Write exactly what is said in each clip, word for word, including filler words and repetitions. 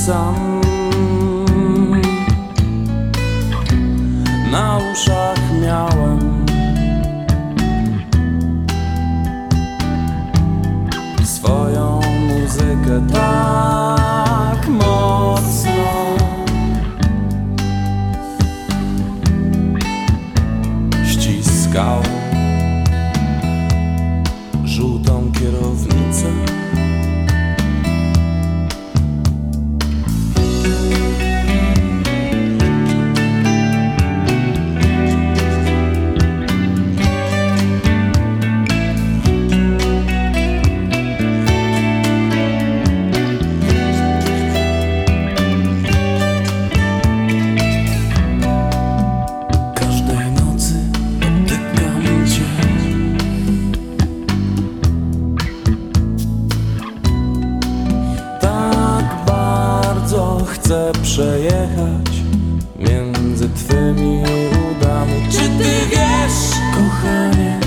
sam. Na uszach miałem swoją muzykę tak mocno. Ściskał żółtą kierownicę. Chcę przejechać między twymi udami. Czy ty wiesz, kochanie,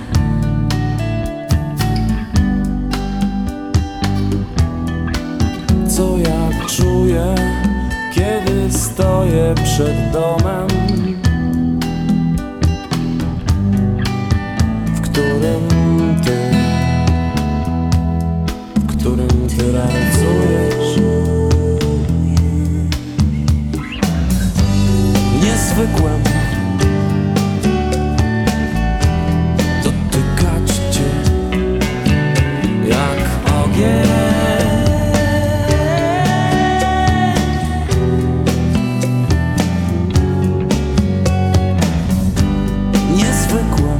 co ja czuję, kiedy stoję przed domem, w którym ty, w którym ty realizujesz niezwykłem dotykać cię jak ogień. Niezwykłem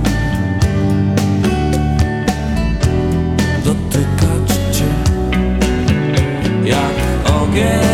dotykać cię jak ogień.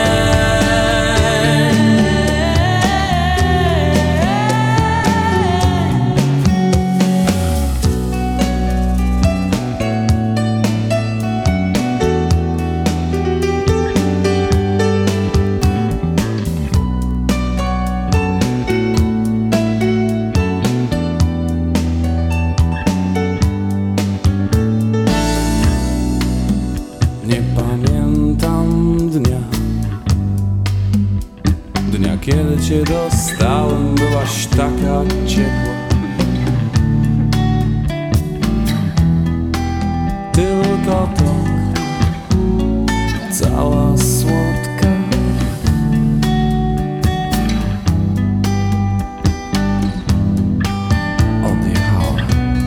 Nie pamiętam dnia, dnia kiedy cię dostałem, byłaś taka ciepła, tylko to cała słodka. Odjechała.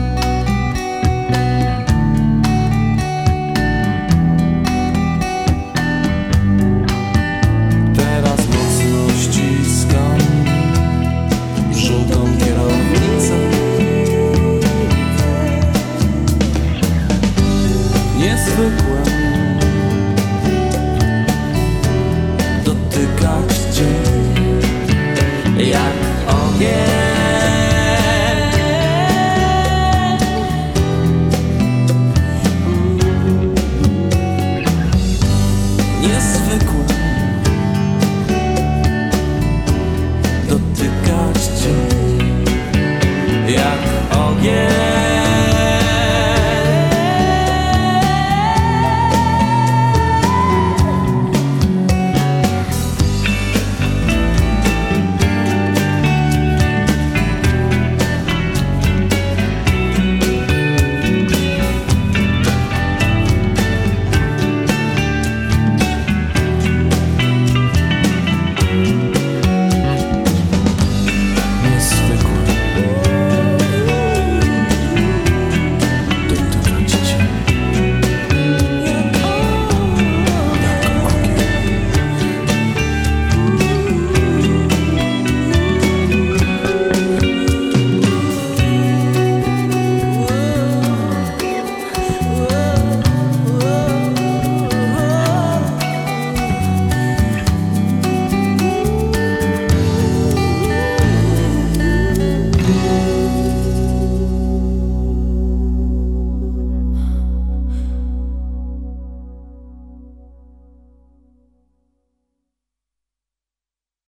Teraz mocno ściskam żółtą kierownicę. Niezwykłem dotykać cię jak ogień.